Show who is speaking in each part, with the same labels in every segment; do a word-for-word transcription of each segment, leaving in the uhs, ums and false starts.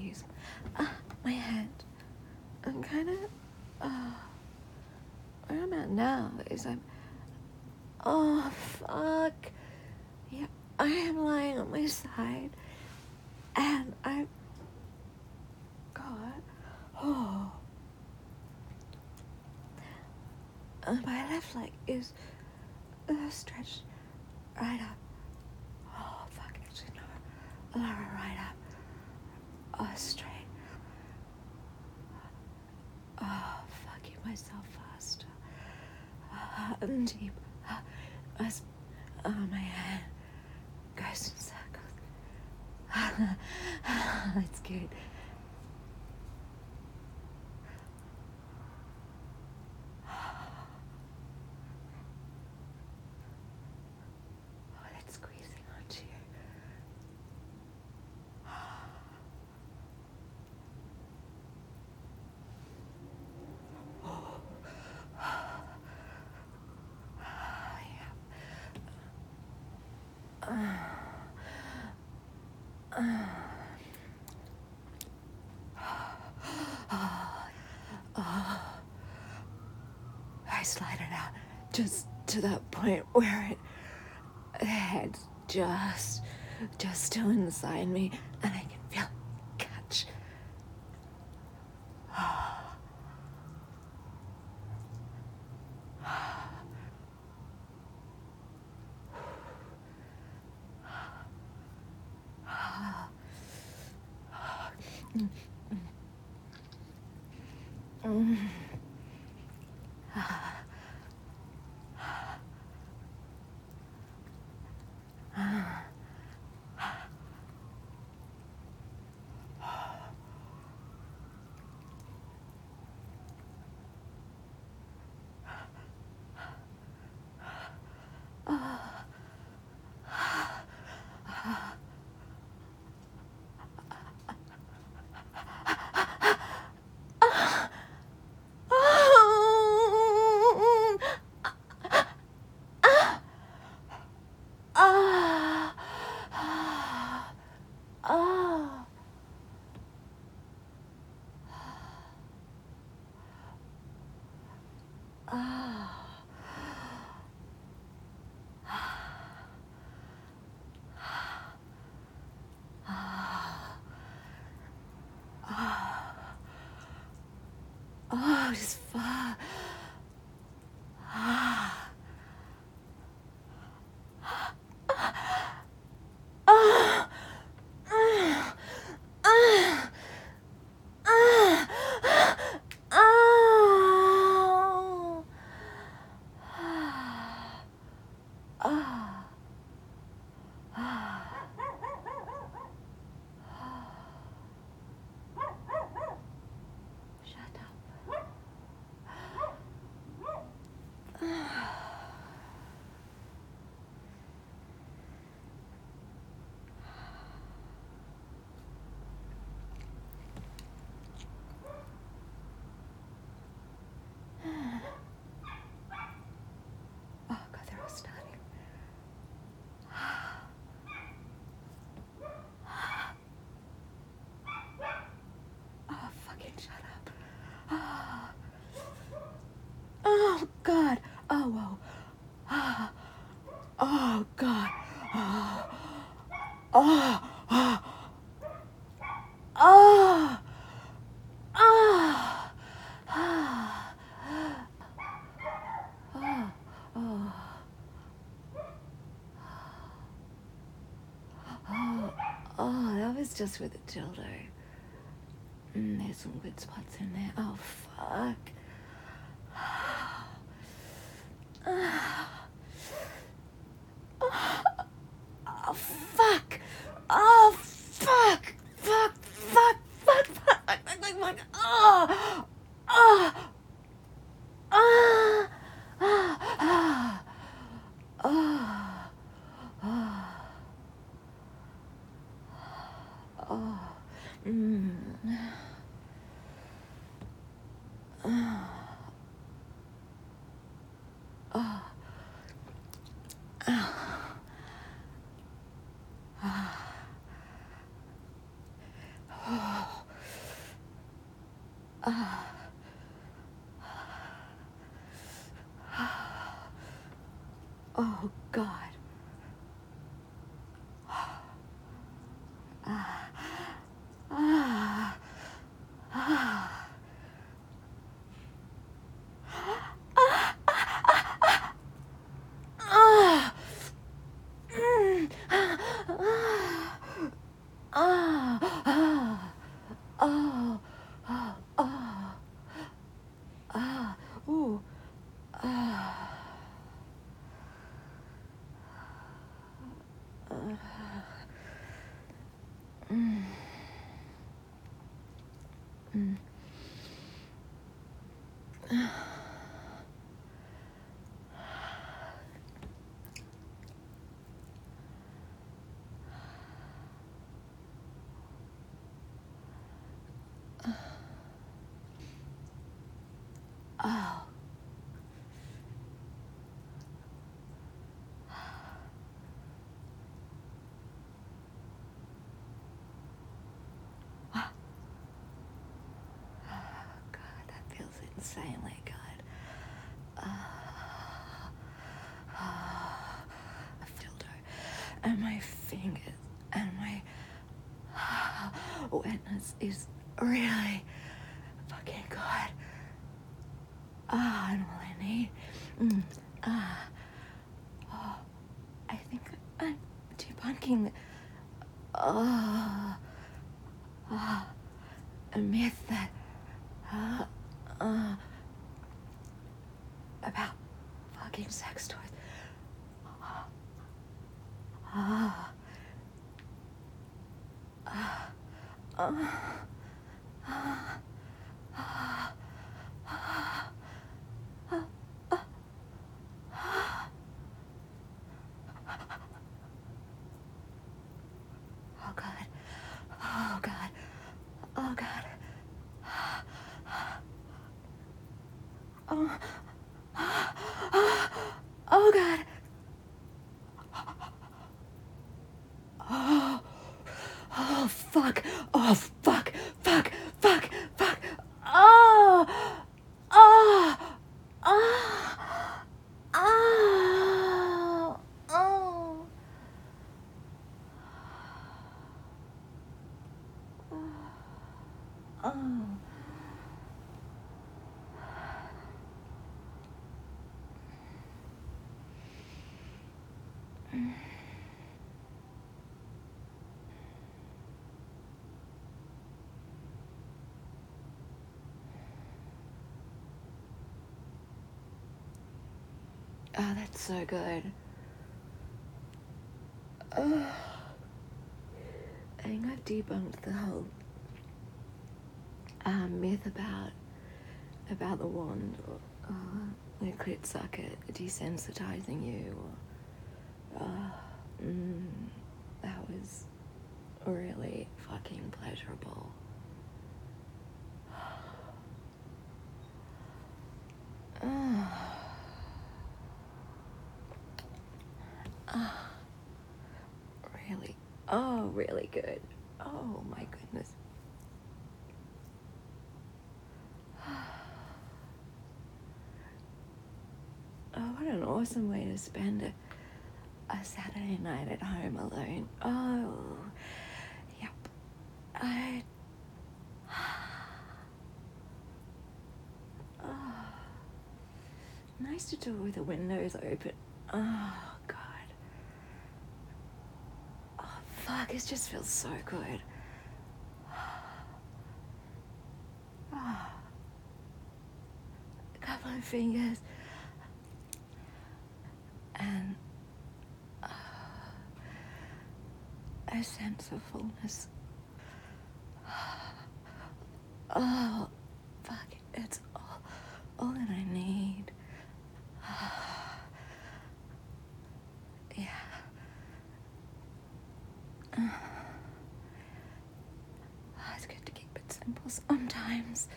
Speaker 1: use uh, my hand. I'm kind of, uh, where I'm at now is I'm, oh, fuck. Yeah, I am lying on my side, and I'm, God, oh. Uh, my left leg is uh, stretched right up. Oh, fuck, actually, no, uh, right up. Oh, straight. Oh, fuck, keep myself faster. Uh, and deep. Uh, as, uh, my hand goes in circles. It's good. Oh, that's squeezing onto you. I slide it out just to that point where it, the head's just, just still inside me, and I can feel it catch. Mm. Oh, it's far. Shut up. Oh, God, they're all starting. Oh, fucking shut up. Oh, oh God. Oh, whoa. Oh, oh God. Oh, oh, oh, oh, oh, oh, oh, oh, oh, that was just with the dildo. Mm, there's some good spots in there. Oh, fuck. Oh, fuck. Oh, fuck. Fuck, fuck, fuck, fuck, fuck, fuck, fuck. Oh, oh, oh, oh, oh, oh, oh, mm. Oh, oh, oh. Ah. Oh, God. Ah. Ah. Ah. Ah. Mm. Ah. Ah. Ah. Oh. Oh. Oh. Ah. Ooh. Ah. Uh. Mm. Mm. Oh. Ah. God, that feels insanely good. Ah. Ah. I feel it. And my fingers and my wetness is really fucking good. Ah, and all I need. Mm. Ah. Oh. I think I'm debunking. Oh. Ah. A myth that. Uh, uh, about fucking sex toys. Ah. Ah. Ah. Ah. Ah. Ah. Ah. Ah. Oh, God. Oh, God. Oh, God. Oh. Oh, God. Oh. Oh, fuck. Oh, fuck. Fuck. Fuck. Fuck. Oh. Oh. Oh. Oh. Oh. Oh. Oh, that's so good. Oh. I think I've debunked the whole um, myth about about the wand or uh, the clit socket desensitizing you. Or, uh, mm, that was really fucking pleasurable. Oh. Oh. Really, oh, really good. Oh my goodness. Oh, what an awesome way to spend a, a Saturday night at home alone. Oh, yep. I. Oh, nice to do it with the windows open. Oh, God. Oh, fuck, it just feels so good. Oh, a couple of fingers. And uh, a sense of fullness. Oh, fuck, it's all, all that I need. Yeah. Uh, it's good to keep it simple sometimes.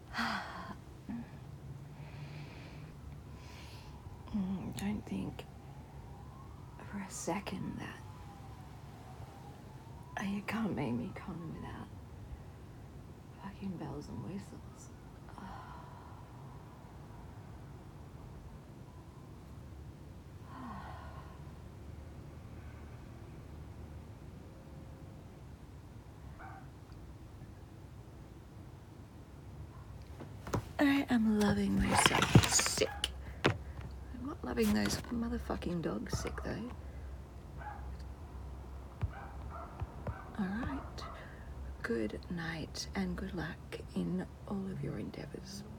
Speaker 1: Mm, don't think for a second that oh, you can't make me come without fucking bells and whistles. am loving myself sick. I'm not loving those motherfucking dogs sick, though. Alright. Good night and good luck in all of your endeavours.